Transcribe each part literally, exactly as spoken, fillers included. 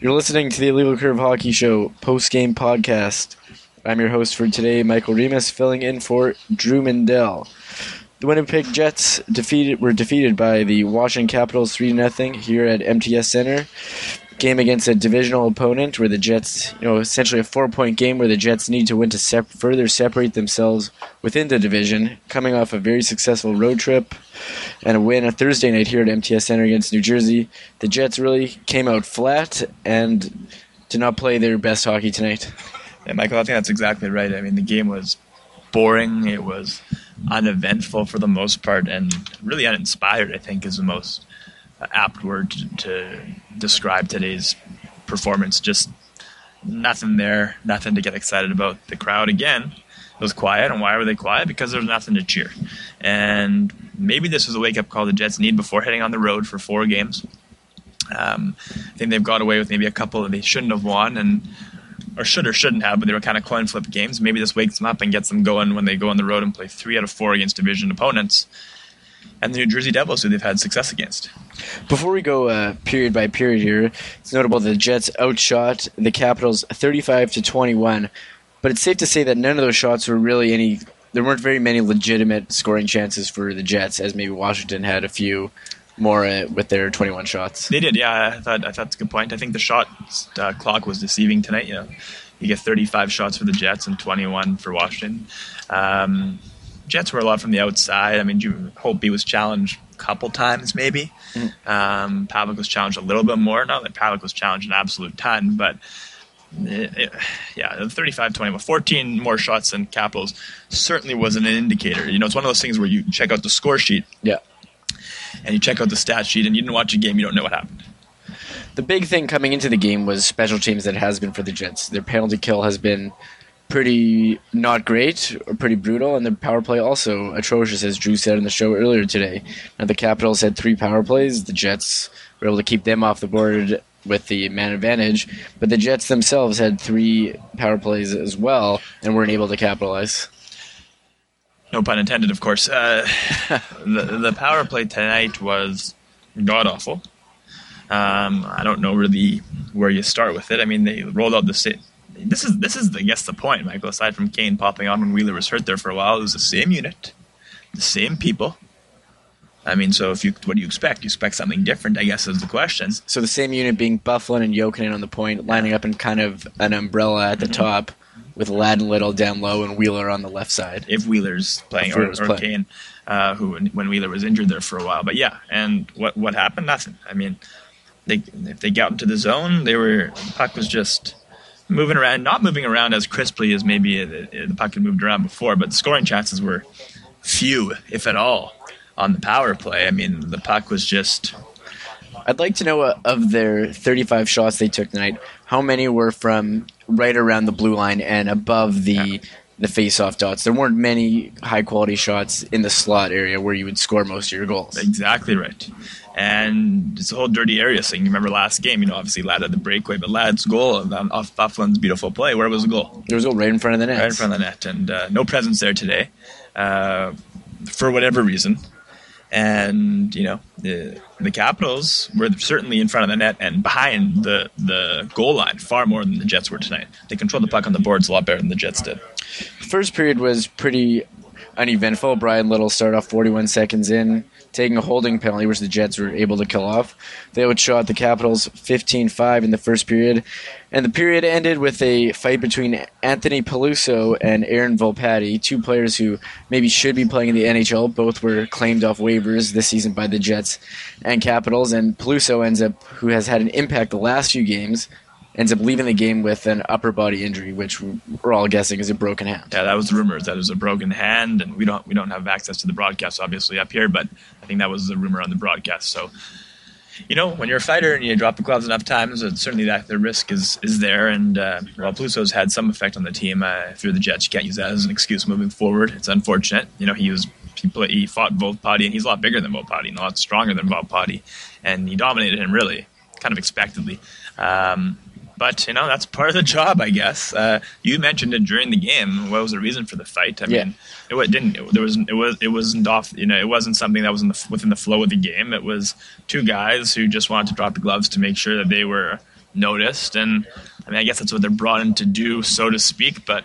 You're listening to the Illegal Curve Hockey Show post-game podcast. I'm your host for today, Michael Remus, filling in for Drew Mindell. The Winnipeg Jets defeated were defeated by the Washington Capitals three to nothing here at M T S Center. Game against a divisional opponent where the Jets, you know, essentially a four-point game where the Jets need to win to sep- further separate themselves within the division, coming off a very successful road trip and a win a Thursday night here at M T S Center against New Jersey. The Jets really came out flat and did not play their best hockey tonight. Yeah, Michael, I think that's exactly right. I mean, the game was boring. It was uneventful for the most part, and really uninspired, I think, is the most apt word to, to describe today's performance. Just nothing there, nothing to get excited about. The crowd, again, was quiet. And why were they quiet? Because there was nothing to cheer. And maybe this was a wake-up call the Jets need before heading on the road for four games. Um, I think they've got away with maybe a couple that they shouldn't have won, and or should or shouldn't have, but they were kind of coin flip games. Maybe this wakes them up and gets them going when they go on the road and play three out of four against division opponents and the New Jersey Devils, who they've had success against. Before we go uh, period by period here, it's notable that the Jets outshot the Capitals thirty-five to twenty-one, but it's safe to say that none of those shots were really any. There weren't very many legitimate scoring chances for the Jets, as maybe Washington had a few more uh, with their twenty-one shots. They did, yeah. I thought I thought that's a good point. I think the shot uh, clock was deceiving tonight. You know, you get thirty-five shots for the Jets and twenty-one for Washington. Um, Jets were a lot from the outside. I mean, Holtby was challenged a couple times, maybe. Mm. Um, Pavelec was challenged a little bit more. Not that Pavelec was challenged an absolute ton, but it, it, yeah, thirty-five twenty-one, fourteen more shots than Capitals certainly wasn't an indicator. You know, it's one of those things where you check out the score sheet. Yeah. And you check out the stat sheet, and you didn't watch a game, you don't know what happened. The big thing coming into the game was special teams that it has been for the Jets. Their penalty kill has been pretty not great, or pretty brutal, and their power play also atrocious, as Drew said in the show earlier today. Now, the Capitals had three power plays. The Jets were able to keep them off the board with the man advantage, but the Jets themselves had three power plays as well and weren't able to capitalize. No pun intended, of course. Uh, the, the power play tonight was god-awful. Um, I don't know really where you start with it. I mean, they rolled out the... St- this is, this is, I guess, the point, Michael. Aside from Kane popping on when Wheeler was hurt there for a while, it was the same unit, the same people. I mean, so if you, what do you expect? You expect something different, I guess, is the question. So the same unit being Byfuglien and Jokinen on the point, lining up in kind of an umbrella at the mm-hmm. top, with Ladd and Little down low and Wheeler on the left side. If Wheeler's playing, or, or Kane, uh, who when Wheeler was injured there for a while. But yeah, and what what happened? Nothing. I mean, they if they got into the zone, they were the puck was just moving around, not moving around as crisply as maybe the, the puck had moved around before, but the scoring chances were few, if at all, on the power play. I mean, the puck was just... I'd like to know, uh, of their thirty-five shots they took tonight, how many were from right around the blue line and above the yeah. the face-off dots? There weren't many high-quality shots in the slot area where you would score most of your goals. Exactly right. And it's a whole dirty area thing. You remember last game, you know, obviously Ladd had the breakaway, but Ladd's goal off Byfuglien's beautiful play, where was the goal? There was a goal right in front of the net. Right in front of the net, and uh, no presence there today uh, for whatever reason. And, you know, the the Capitals were certainly in front of the net and behind the, the goal line far more than the Jets were tonight. They controlled the puck on the boards a lot better than the Jets did. The first period was pretty uneventful. Brian Little started off forty-one seconds in, taking a holding penalty, which the Jets were able to kill off. They outshot the Capitals fifteen five in the first period. And the period ended with a fight between Anthony Peluso and Aaron Volpatti, two players who maybe should be playing in the N H L. Both were claimed off waivers this season by the Jets and Capitals. And Peluso ends up, who has had an impact the last few games, ends up leaving the game with an upper body injury, which we're all guessing is a broken hand. Yeah, that was the rumor, that it was a broken hand, and we don't we don't have access to the broadcast, obviously, up here, but I think that was the rumor on the broadcast. So, you know, when you're a fighter and you drop the gloves enough times, it's certainly that the risk is, is there, and uh, while Peluso's had some effect on the team uh, through the Jets, you can't use that as an excuse moving forward. It's unfortunate. You know, he was he, play, he fought Volpatti, and he's a lot bigger than Volpatti, and a lot stronger than Volpatti, and he dominated him, really, kind of expectedly. Um But, you know, that's part of the job, I guess. Uh, you mentioned it during the game. What was the reason for the fight? I yeah. mean, it, it didn't. It, there was. It was. It wasn't off. You know, it wasn't something that was in the, within the flow of the game. It was two guys who just wanted to drop the gloves to make sure that they were noticed. And I mean, I guess that's what they're brought in to do, so to speak. But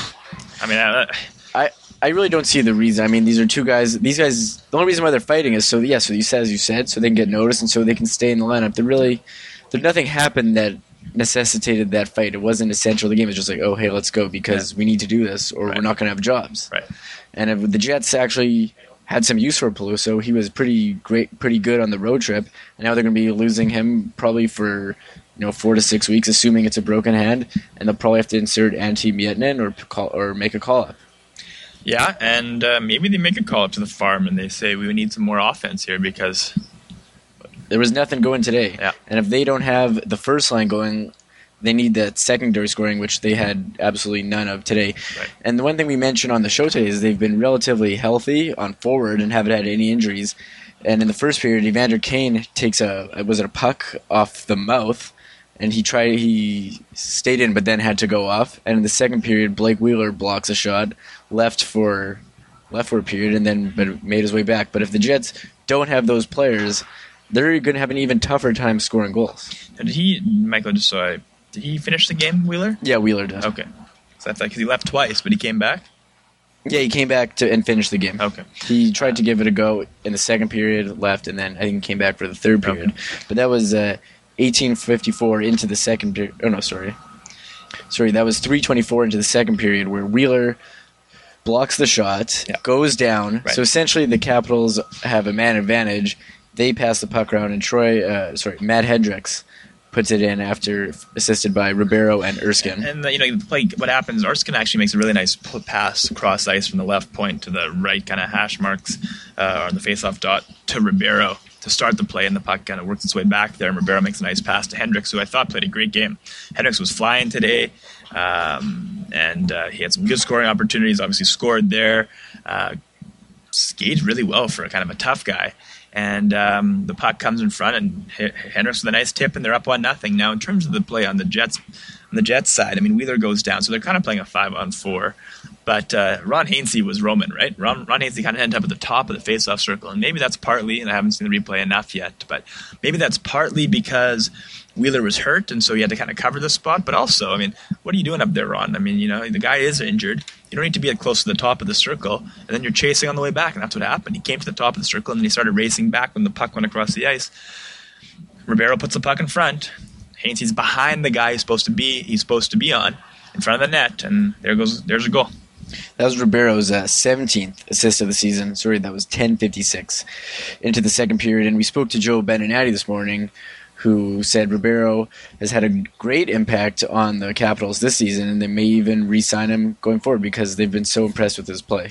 I mean, I, I, I really don't see the reason. I mean, these are two guys. These guys. The only reason why they're fighting is so yeah. So you said as you said, so they can get noticed and so they can stay in the lineup. There really, there nothing happened that necessitated that fight. It wasn't essential. The game was just like, oh hey, let's go because yeah. we need to do this, or right. we're not going to have jobs. Right. And if the Jets actually had some use for Peluso, he was pretty great, pretty good on the road trip. And now they're going to be losing him probably for you know four to six weeks, assuming it's a broken hand, and they'll probably have to insert Antti Miettinen or call, or make a call up. Yeah, and uh, maybe they make a call up to the farm and they say we need some more offense here because there was nothing going today. Yeah. And if they don't have the first line going, they need that secondary scoring, which they had absolutely none of today. Right. And the one thing we mentioned on the show today is they've been relatively healthy on forward and haven't had any injuries. And in the first period, Evander Kane takes a was it a puck off the mouth, and he tried he stayed in but then had to go off. And in the second period, Blake Wheeler blocks a shot, left for left for a period, and then but made his way back. But if the Jets don't have those players, they're going to have an even tougher time scoring goals. Did he, Michael? Just so I, did he finish the game, Wheeler? Yeah, Wheeler did. Okay, so that's like because he left twice, but he came back. Yeah, he came back to and finished the game. Okay. He tried to give it a go in the second period, left, and then I think he came back for the third period. Okay. But that was uh, eighteen fifty-four into the second period. Oh, no, sorry. Sorry, that was three twenty-four into the second period where Wheeler blocks the shot, yeah. goes down. Right. So essentially the Capitals have a man advantage. They pass the puck around, and Troy, uh, sorry, Matt Hendricks puts it in after assisted by Ribeiro and Erskine. And, and you know, like what happens? Erskine actually makes a really nice pass across ice from the left point to the right, kind of hash marks uh, on the face-off dot to Ribeiro to start the play, and the puck kind of works its way back there. And Ribeiro makes a nice pass to Hendricks, who I thought played a great game. Hendricks was flying today, um, and uh, he had some good scoring opportunities. Obviously, scored there. Uh, skated really well for a kind of a tough guy. And um, the puck comes in front, and Hendricks with a nice tip, and they're up one nothing. Now, in terms of the play on the Jets, on the Jets side, I mean, Wheeler goes down, so they're kind of playing a five on four. But uh, Ron Hainsey was roaming, right? Ron, Ron Hainsey kind of ended up at the top of the faceoff circle, and maybe that's partly, and I haven't seen the replay enough yet, but maybe that's partly because Wheeler was hurt, and so he had to kind of cover the spot. But also, I mean, what are you doing up there, Ron? I mean, you know, the guy is injured. You don't need to be close to the top of the circle, and then you're chasing on the way back, and that's what happened. He came to the top of the circle, and then he started racing back when the puck went across the ice. Ribeiro puts the puck in front. Hainsey's behind the guy he's supposed to be. He's supposed to be on in front of the net, and there goes. There's a goal. That was Ribeiro's uh, seventeenth assist of the season. Sorry, that was ten fifty-six into the second period, and we spoke to Joe Beninati this morning, who said Ribeiro has had a great impact on the Capitals this season, and they may even re-sign him going forward because they've been so impressed with his play.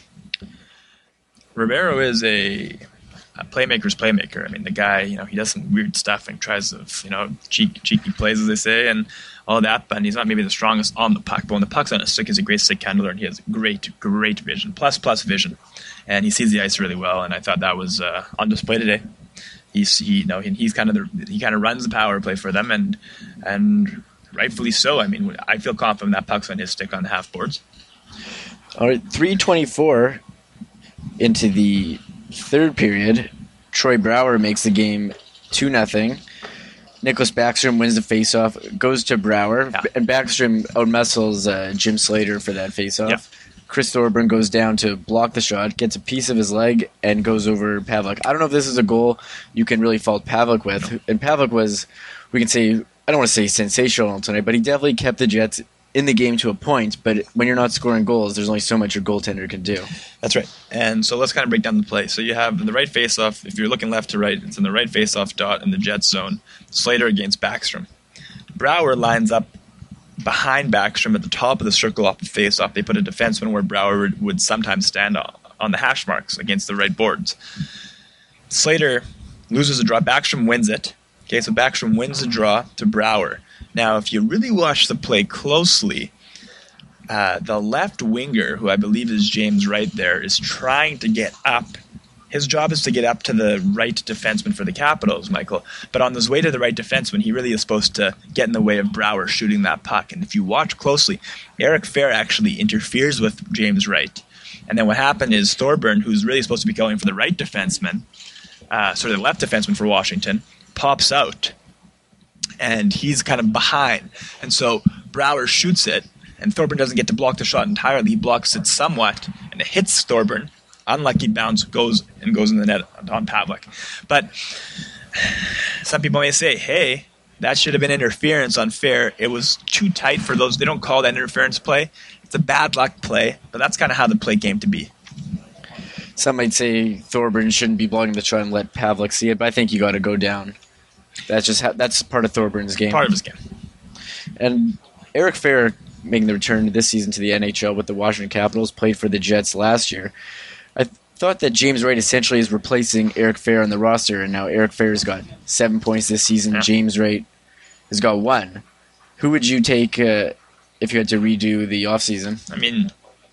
Ribeiro is a, a playmaker's playmaker. I mean, the guy, you know, he does some weird stuff and tries to, you know, cheeky, cheeky plays, as they say, and all that, but he's not maybe the strongest on the puck. But when the puck's on a stick, he's a great stick handler, and he has great, great vision, plus, plus vision. And he sees the ice really well, and I thought that was uh, on display today. He's he, you know he's kind of the, he kind of runs the power play for them, and and rightfully so. I mean, I feel confident that puck's on his stick on the half boards. All right, three twenty-four into the third period, Troy Brouwer makes the game two nothing. Nicholas Backstrom wins the faceoff, goes to Brouwer, yeah. and Backstrom outmuscles uh, Jim Slater for that faceoff. Yeah. Chris Thorburn goes down to block the shot, gets a piece of his leg, and goes over Pavlik. I don't know if this is a goal you can really fault Pavlik with. No. And Pavlik was, we can say, I don't want to say sensational tonight, but he definitely kept the Jets in the game to a point. But when you're not scoring goals, there's only so much your goaltender can do. That's right. And so let's kind of break down the play. So you have in the right faceoff, if you're looking left to right, it's in the right faceoff dot in the Jets zone. Slater against Backstrom. Brouwer lines up behind Backstrom at the top of the circle off the faceoff. They put a defenseman where Brouwer would, would sometimes stand on, on the hash marks against the right boards. Slater loses a draw. Backstrom wins it. Okay, so Backstrom wins the draw to Brouwer. Now, if you really watch the play closely, uh, the left winger, who I believe is James Wright there, is trying to get up. His job is to get up to the right defenseman for the Capitals, Michael. But on his way to the right defenseman, he really is supposed to get in the way of Brouwer shooting that puck. And if you watch closely, Eric Fair actually interferes with James Wright. And then what happened is Thorburn, who's really supposed to be going for the right defenseman, uh, sort of the left defenseman for Washington, pops out. and he's kind of behind. And so Brouwer shoots it, and Thorburn doesn't get to block the shot entirely. He blocks it somewhat, and it hits Thorburn. Unlucky bounce, goes and goes in the net on Pavlik. But some people may say, hey, that should have been interference unfair. It was too tight for those. They don't call that interference play. It's a bad luck play, but that's kind of how the play came to be. Some might say Thorburn shouldn't be blocking the shot and let Pavlik see it, but I think you got to go down. That's just how, that's part of Thorburn's game. Part of his game. And Eric Fehr making the return this season to the N H L with the Washington Capitals, played for the Jets last year. I thought that James Wright essentially is replacing Eric Fehr on the roster, and now Eric Fehr's got seven points this season. Yeah. James Wright has got one. Who would you take uh, if you had to redo the offseason? I mean,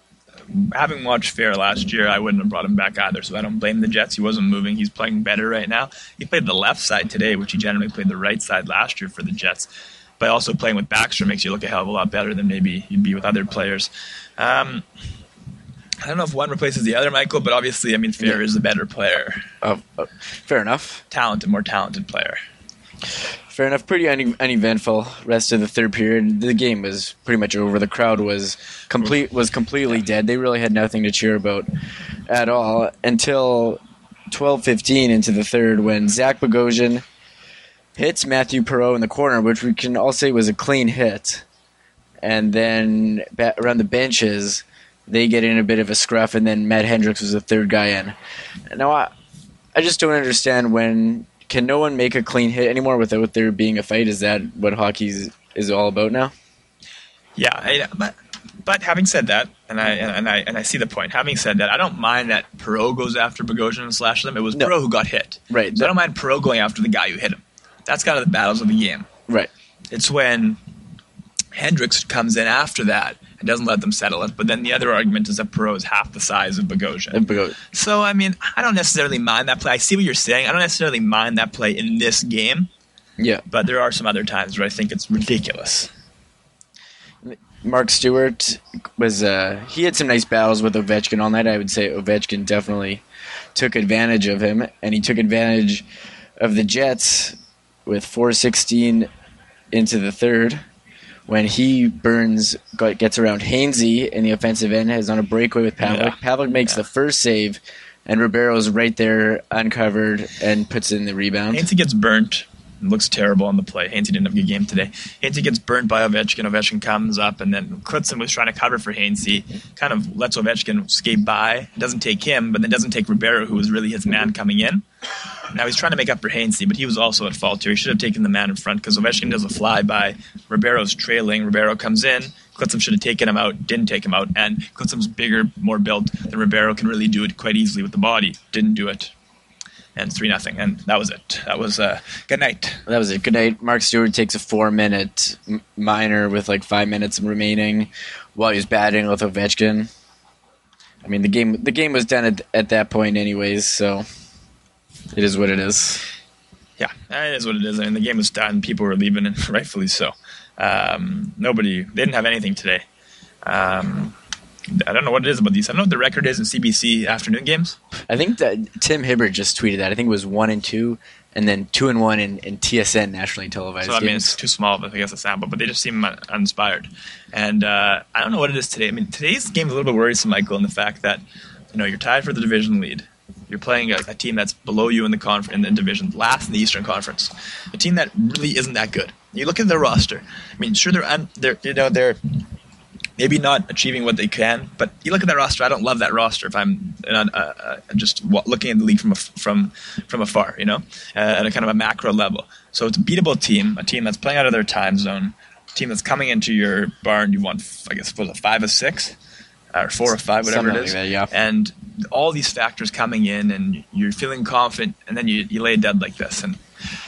having watched Fehr last year, I wouldn't have brought him back either, so I don't blame the Jets. He wasn't moving. He's playing better right now. He played the left side today, which he generally played the right side last year for the Jets. But also playing with Backstrom makes you look a hell of a lot better than maybe you'd be with other players. Um, I don't know if one replaces the other, Michael, but obviously, I mean, Fehr Yeah. is a better player. Oh, oh, fair enough. Talented, more talented player. Fair enough. Pretty une- uneventful rest of the third period. The game was pretty much over. The crowd was complete was completely dead. They really had nothing to cheer about at all until twelve fifteen into the third, when Zach Bogosian hits Matthew Perreault in the corner, which we can all say was a clean hit. And then ba- around the benches, they get in a bit of a scruff, and then Matt Hendricks was the third guy in. Now, I, I just don't understand when... Can no one make a clean hit anymore without there being a fight? Is that what hockey is, is all about now? Yeah, I, but but having said that, and I and I and I see the point. Having said that, I don't mind that Perreault goes after Bogosian and slashes him. It was No. Perreault who got hit, Right. So I don't mind Perreault going after the guy who hit him. That's kind of the battles of the game. Right. It's when Hendricks comes in after that and doesn't let them settle it. But then the other argument is that Perreault is half the size of Bogosian. And Bogo- So, I mean, I don't necessarily mind that play. I see what you're saying. I don't necessarily mind that play in this game. Yeah. But there are some other times where I think it's ridiculous. Mark Stewart was uh, he had some nice battles with Ovechkin all night. I would say Ovechkin definitely took advantage of him, and he took advantage of the Jets with four sixteen into the third, when he burns got, gets around Hainsey in the offensive end, is on a breakaway with Pavlik. Yeah. Pavlik makes Yeah. the first save, and Ribeiro's right there uncovered and puts in the rebound. Hainsey gets burnt. Looks terrible on the play. Hainsey didn't have a good game today. Hainsey gets burnt by Ovechkin. Ovechkin comes up, and then Klutzen was trying to cover for Hainsey. Kind of lets Ovechkin skate by. Doesn't take him, but then doesn't take Ribeiro, who was really his man coming in. Now he's trying to make up for Hainsey, but he was also at fault too. He should have taken the man in front because Ovechkin does a flyby. Ribeiro's trailing. Ribeiro comes in. Klutzen should have taken him out. Didn't take him out. And Klutzen's bigger, more built than Ribeiro, can really do it quite easily with the body. Didn't do it. And three nothing, and that was it. That was uh, good night. That was it. Good night. Mark Stewart takes a four-minute m- minor with like five minutes remaining while he's batting with Ovechkin. I mean, the game the game was done at, at that point anyways, so it is what it is. Yeah, that is what it is. I mean, the game was done. People were leaving, and rightfully so. Um, nobody, they didn't have anything today. Um, I don't know what it is about these. I don't know what the record is in C B C afternoon games. I think that Tim Hibbert just tweeted that. I think it was one and two, and then two and one in, in T S N, nationally televised So, I mean, games. it's too small, but I guess a sample. But they just seem un- uninspired. And uh, I don't know what it is today. I mean, today's game is a little bit worrisome, Michael, in the fact that, you know, you're tied for the division lead. You're playing a, a team that's below you in the conf- in the division, last in the Eastern Conference. A team that really isn't that good. You look at their roster. I mean, sure, they're un- they're you know they're maybe not achieving what they can, but you look at that roster. I don't love that roster if I'm uh, uh, just w- looking at the league from a, from from afar, you know, uh, at a kind of a macro level. So it's a beatable team, a team that's playing out of their time zone, a team that's coming into your barn. You want, I guess, was it five or six, or four or five, whatever Something it is, like that, yeah. and all these factors coming in, and you're feeling confident, and then you you lay dead like this, and.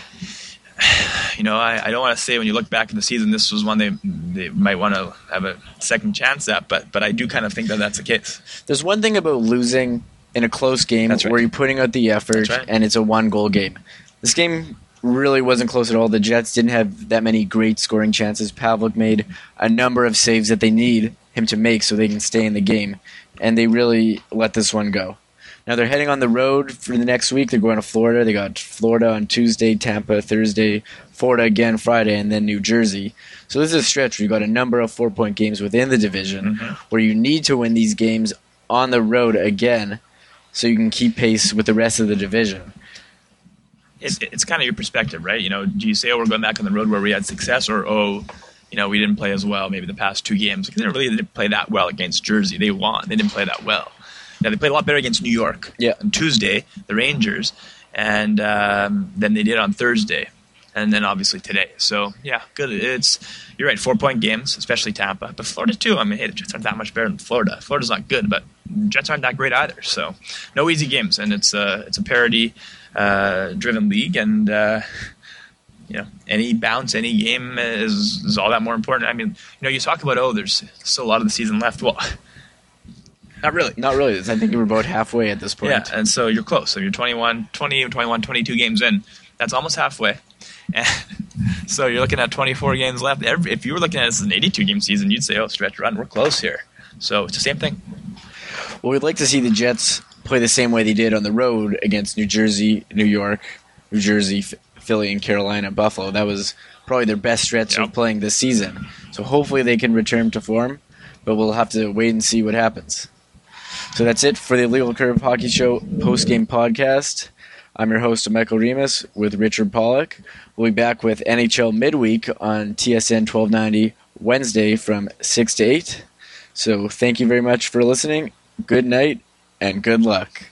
You know, I, I don't want to say when you look back at the season, this was one they they might want to have a second chance at, but but I do kind of think that that's the case. There's one thing about losing in a close game That's right. where you're putting out the effort That's right. and it's a one-goal game. This game really wasn't close at all. The Jets didn't have that many great scoring chances. Pavlik made a number of saves that they need him to make so they can stay in the game, and they really let this one go. Now they're heading on the road for the next week. They're going to Florida. They got Florida on Tuesday, Tampa Thursday, Florida again Friday, and then New Jersey. So this is a stretch where you've got a number of four-point games within the division Mm-hmm. where you need to win these games on the road again so you can keep pace with the rest of the division. It's, it's kind of your perspective, right? You know, do you say, oh, we're going back on the road where we had success, or, oh, you know, we didn't play as well maybe the past two games? Because they really didn't play that well against Jersey. They won. They didn't play that well. Now, they played a lot better against New York Yeah. on Tuesday, the Rangers, and um, than they did on Thursday, and then obviously today. So, yeah, good. It's You're right, four-point games, especially Tampa. But Florida, too. I mean, hey, the Jets aren't that much better than Florida. Florida's not good, but Jets aren't that great either. So, no easy games, and it's a, it's a parity-driven league, and uh, you know, any bounce, any game is, is all that more important. I mean, you know, you talk about, oh, there's still a lot of the season left. Well, not really. Not really. I think we're about halfway at this point. Yeah, and so you're close. So you're twenty-one, twenty, twenty-one, twenty-two games in. That's almost halfway. And so you're looking at twenty-four games left. Every, if you were looking at this as an eighty-two game season, you'd say, oh, stretch run, we're close here. So it's the same thing. Well, we'd like to see the Jets play the same way they did on the road against New Jersey, New York, New Jersey, F- Philly, and Carolina, Buffalo. That was probably their best stretch Yep. of playing this season. So hopefully they can return to form, but we'll have to wait and see what happens. So that's it for the Illegal Curve Hockey Show post-game podcast. I'm your host, Michael Remus, with Richard Pollock. We'll be back with N H L Midweek on T S N twelve ninety Wednesday from six to eight. So thank you very much for listening. Good night and good luck.